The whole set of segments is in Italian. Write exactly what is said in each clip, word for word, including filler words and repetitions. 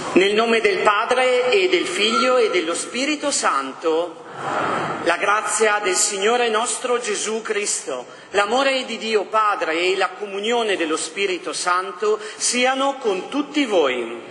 Nel nome del Padre e del Figlio e dello Spirito Santo, la grazia del Signore nostro Gesù Cristo, l'amore di Dio Padre e la comunione dello Spirito Santo siano con tutti voi.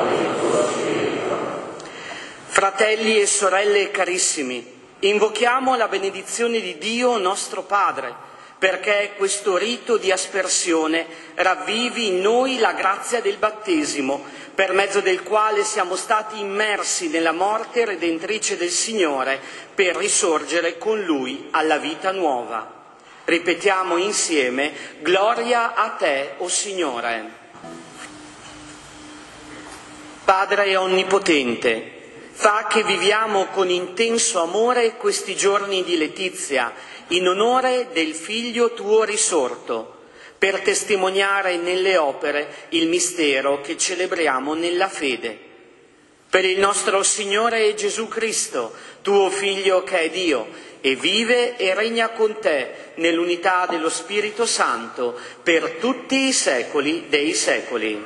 Fratelli e sorelle carissimi, invochiamo la benedizione di Dio nostro Padre, perché questo rito di aspersione ravvivi in noi la grazia del battesimo, per mezzo del quale siamo stati immersi nella morte redentrice del Signore, per risorgere con Lui alla vita nuova. Ripetiamo insieme: gloria a te, o Signore. Padre onnipotente, fa che viviamo con intenso amore questi giorni di letizia, in onore del Figlio tuo risorto, per testimoniare nelle opere il mistero che celebriamo nella fede. Per il nostro Signore Gesù Cristo, tuo Figlio che è Dio, e vive e regna con te nell'unità dello Spirito Santo, per tutti i secoli dei secoli.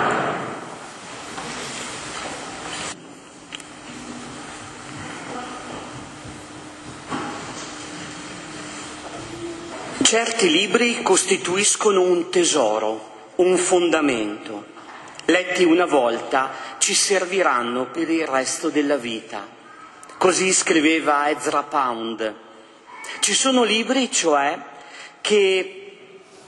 Certi libri costituiscono un tesoro, un fondamento. Letti una volta ci serviranno per il resto della vita. Così scriveva Ezra Pound. Ci sono libri, cioè, che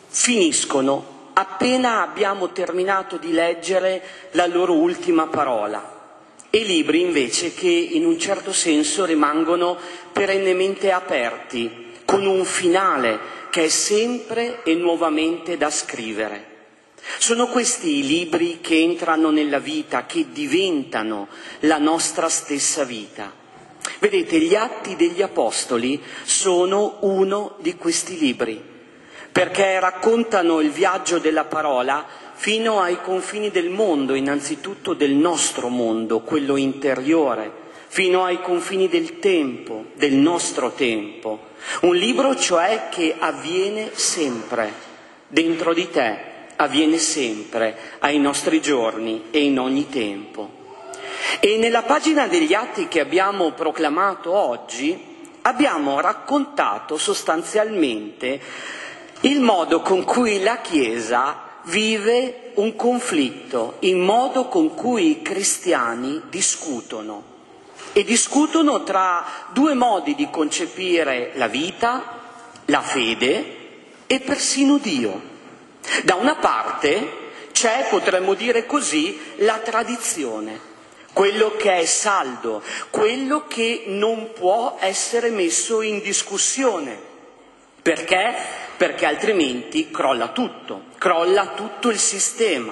finiscono appena abbiamo terminato di leggere la loro ultima parola, e libri invece che in un certo senso rimangono perennemente aperti, con un finale che è sempre e nuovamente da scrivere. Sono questi i libri che entrano nella vita, che diventano la nostra stessa vita. Vedete, gli Atti degli Apostoli sono uno di questi libri, perché raccontano il viaggio della parola fino ai confini del mondo, innanzitutto del nostro mondo, quello interiore, fino ai confini del tempo, del nostro tempo. Un libro, cioè, che avviene sempre, dentro di te, avviene sempre, ai nostri giorni e in ogni tempo. E nella pagina degli Atti che abbiamo proclamato oggi, abbiamo raccontato sostanzialmente il modo con cui la Chiesa vive un conflitto, il modo con cui i cristiani discutono. E discutono tra due modi di concepire la vita, la fede e persino Dio. Da una parte c'è, potremmo dire così, la tradizione, quello che è saldo, quello che non può essere messo in discussione. Perché? Perché altrimenti crolla tutto, crolla tutto il sistema.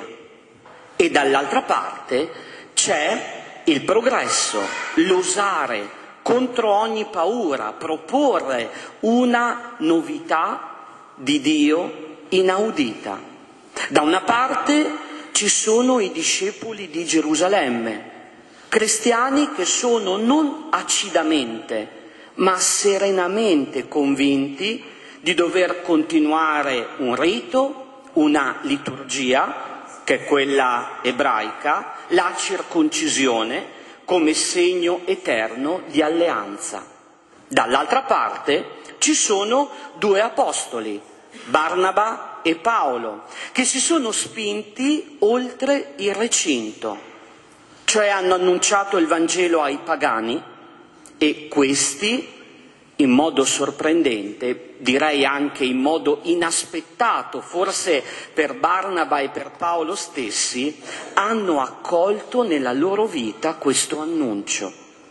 E dall'altra parte c'è il progresso, l'osare contro ogni paura, proporre una novità di Dio inaudita. Da una parte ci sono i discepoli di Gerusalemme, cristiani che sono non acidamente, ma serenamente convinti di dover continuare un rito, una liturgia, che è quella ebraica, la circoncisione come segno eterno di alleanza. Dall'altra parte ci sono due apostoli, Barnaba e Paolo, che si sono spinti oltre il recinto, cioè hanno annunciato il Vangelo ai pagani, e questi, in modo sorprendente, direi anche in modo inaspettato, forse per Barnaba e per Paolo stessi, hanno accolto nella loro vita questo annuncio.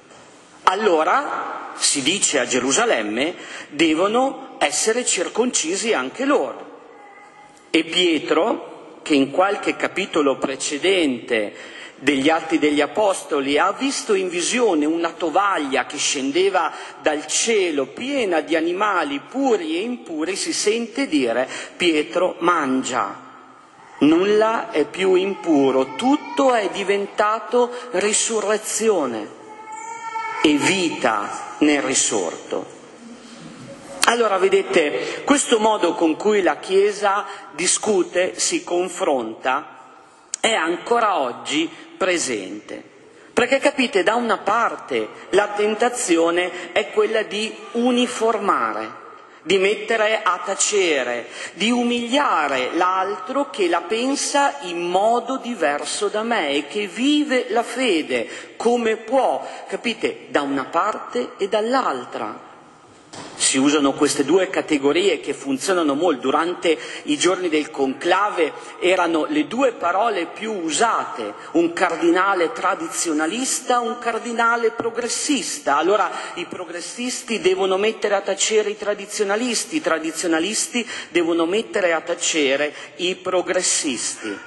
Allora, si dice a Gerusalemme, devono essere circoncisi anche loro. E Pietro, che in qualche capitolo precedente degli Atti degli Apostoli ha visto in visione una tovaglia che scendeva dal cielo piena di animali puri e impuri, si sente dire: Pietro, mangia, nulla è più impuro, tutto è diventato risurrezione e vita nel risorto. Allora, vedete, questo modo con cui la Chiesa discute, si confronta, è ancora oggi presente. Perché capite, da una parte la tentazione è quella di uniformare, di mettere a tacere, di umiliare l'altro che la pensa in modo diverso da me e che vive la fede come può, capite, da una parte e dall'altra. Si usano queste due categorie che funzionano molto. Durante i giorni del conclave erano le due parole più usate, un cardinale tradizionalista, un cardinale progressista. Allora i progressisti devono mettere a tacere i tradizionalisti, i tradizionalisti devono mettere a tacere i progressisti.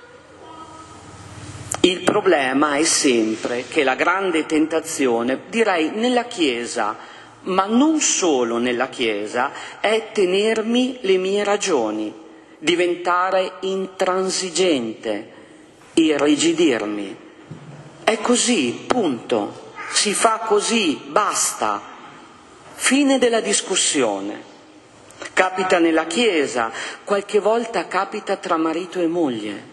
Il problema è sempre che la grande tentazione, direi nella Chiesa, ma non solo nella Chiesa, è tenermi le mie ragioni, diventare intransigente, irrigidirmi. È così, punto. Si fa così, basta. Fine della discussione. Capita nella Chiesa, qualche volta capita tra marito e moglie.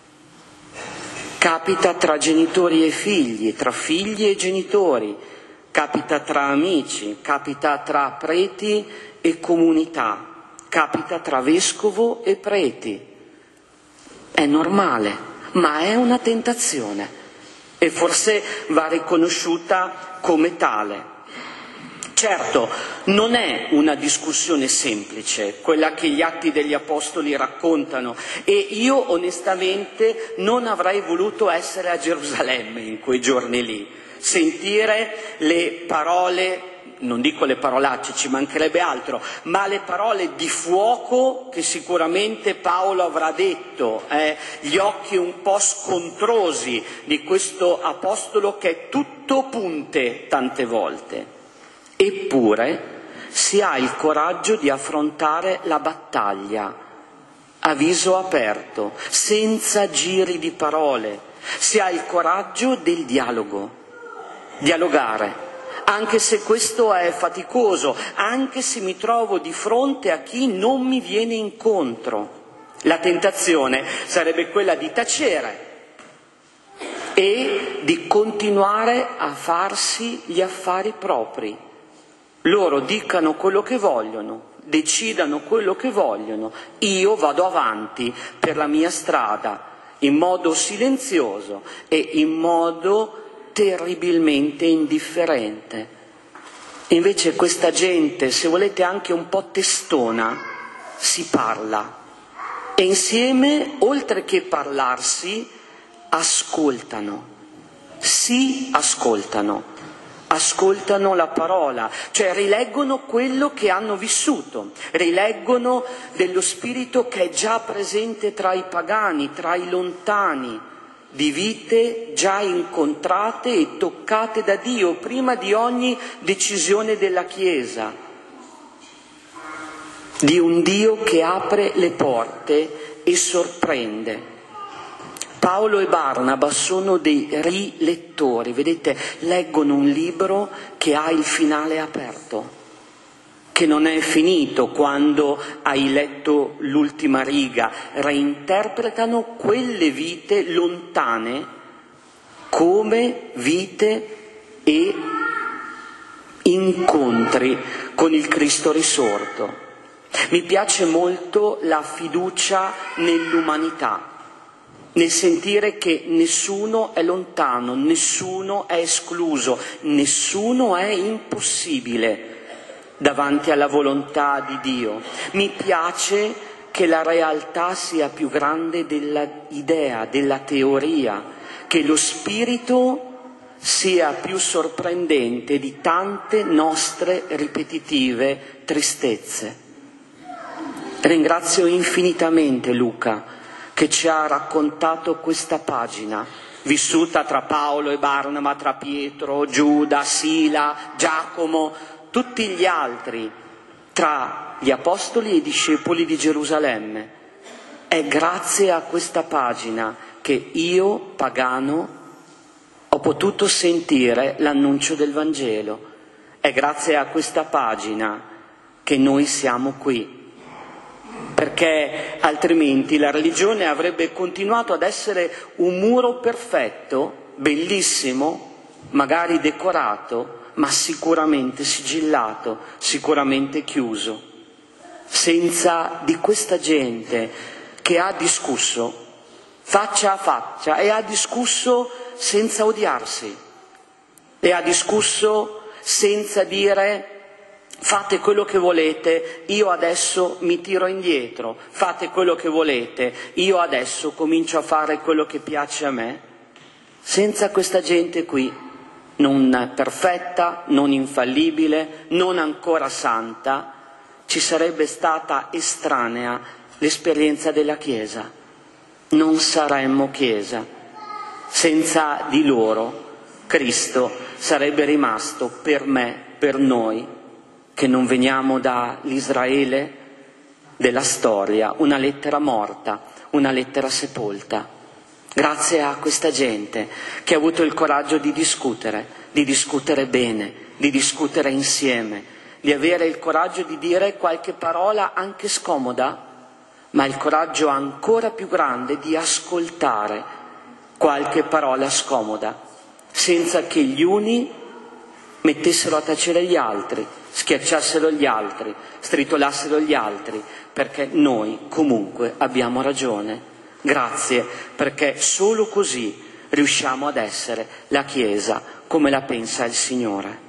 Capita tra genitori e figli, tra figli e genitori. Capita tra amici, capita tra preti e comunità, capita tra vescovo e preti. È normale, ma è una tentazione e forse va riconosciuta come tale. Certo, non è una discussione semplice, quella che gli Atti degli Apostoli raccontano, e io onestamente non avrei voluto essere a Gerusalemme in quei giorni lì. Sentire le parole, non dico le parolacce, ci mancherebbe altro, ma le parole di fuoco che sicuramente Paolo avrà detto, eh, gli occhi un po' scontrosi di questo apostolo che è tutto punte tante volte. Eppure si ha il coraggio di affrontare la battaglia a viso aperto, senza giri di parole. Si ha il coraggio del dialogo. Dialogare, anche se questo è faticoso, anche se mi trovo di fronte a chi non mi viene incontro. La tentazione sarebbe quella di tacere e di continuare a farsi gli affari propri. Loro dicano quello che vogliono, decidano quello che vogliono, io vado avanti per la mia strada in modo silenzioso e in modo terribilmente indifferente. Invece questa gente, se volete anche un po' testona, si parla e insieme, oltre che parlarsi, ascoltano, si ascoltano, ascoltano la parola, cioè rileggono quello che hanno vissuto, rileggono dello spirito che è già presente tra i pagani, tra i lontani, di vite già incontrate e toccate da Dio prima di ogni decisione della Chiesa, di un Dio che apre le porte e sorprende. Paolo e Barnaba sono dei rilettori, vedete, leggono un libro che ha il finale aperto, che non è finito quando hai letto l'ultima riga, reinterpretano quelle vite lontane come vite e incontri con il Cristo risorto. Mi piace molto la fiducia nell'umanità, nel sentire che nessuno è lontano, nessuno è escluso, nessuno è impossibile davanti alla volontà di Dio. Mi piace che la realtà sia più grande dell'idea, della teoria, che lo spirito sia più sorprendente di tante nostre ripetitive tristezze. Ringrazio infinitamente Luca che ci ha raccontato questa pagina vissuta tra Paolo e Barnaba, tra Pietro, Giuda, Sila, Giacomo, tutti gli altri, tra gli apostoli e i discepoli di Gerusalemme. È grazie a questa pagina che io, pagano, ho potuto sentire l'annuncio del Vangelo. È grazie a questa pagina che noi siamo qui. perché altrimenti la religione avrebbe continuato ad essere un muro perfetto, bellissimo, magari decorato, ma sicuramente sigillato, sicuramente chiuso. Senza di questa gente che ha discusso faccia a faccia e ha discusso senza odiarsi e ha discusso senza dire fate quello che volete, io adesso mi tiro indietro, fate quello che volete, io adesso comincio a fare quello che piace a me. Senza questa gente qui, non perfetta, non infallibile, non ancora santa, ci sarebbe stata estranea l'esperienza della Chiesa. Non saremmo Chiesa. Senza di loro Cristo sarebbe rimasto per me, per noi, che non veniamo dall'Israele della storia, una lettera morta, una lettera sepolta. Grazie a questa gente che ha avuto il coraggio di discutere, di discutere bene, di discutere insieme, di avere il coraggio di dire qualche parola anche scomoda, ma il coraggio ancora più grande di ascoltare qualche parola scomoda, senza che gli uni mettessero a tacere gli altri, schiacciassero gli altri, stritolassero gli altri, perché noi comunque abbiamo ragione. Grazie, perché solo così riusciamo ad essere la Chiesa come la pensa il Signore.